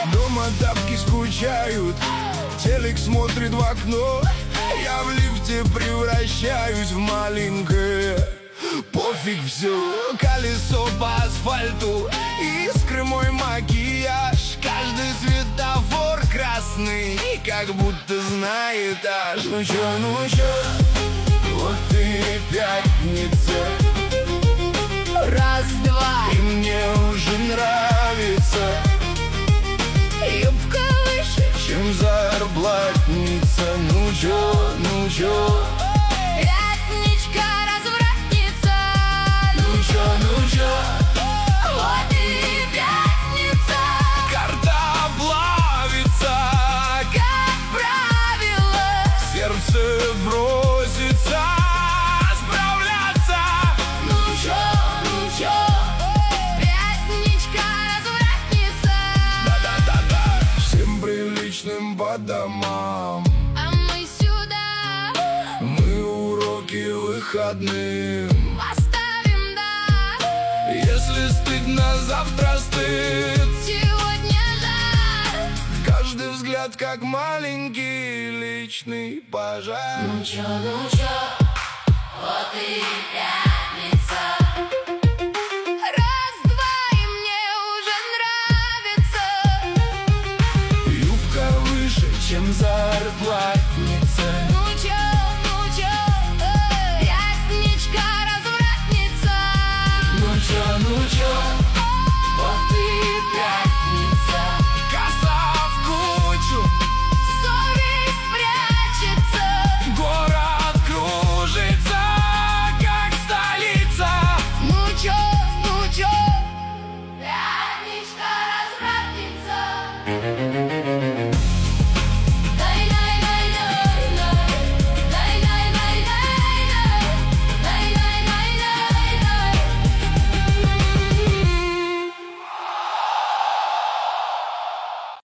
Дома тапки скучают, телек смотрит в окно. Я в лифте превращаюсь в маленькое. Пофиг все, колесо по асфальту, искры мой макияж. Каждый светофор красный, как будто знает аж. Ну чё, вот и пятница. Раз-два, И мне уже нравится. юбка выше, Чем зарплатница. Ну чё, пятничка, развратница. ну чё, Вот и пятница, карта плавится, как правило. сердце бросится справляться. Ну чё, пятничка, развратница. Да-да-да-да. Всем приличным по домам, А мы сюда мы уроки выходным. поставим, да. Если стыдно, завтра стыд. Сегодня да. Каждый взгляд как маленький личный пожар. Ну чё, вот и пятница. Раз-два, и мне уже нравится. Юбка выше, чем зарплатница. Ну чё, пятничка, развратница. Ну чё, вот и пятница. Коса в кучу, Совесть прячется. город кружится, как столица. Ну чё, пятничка, развратница.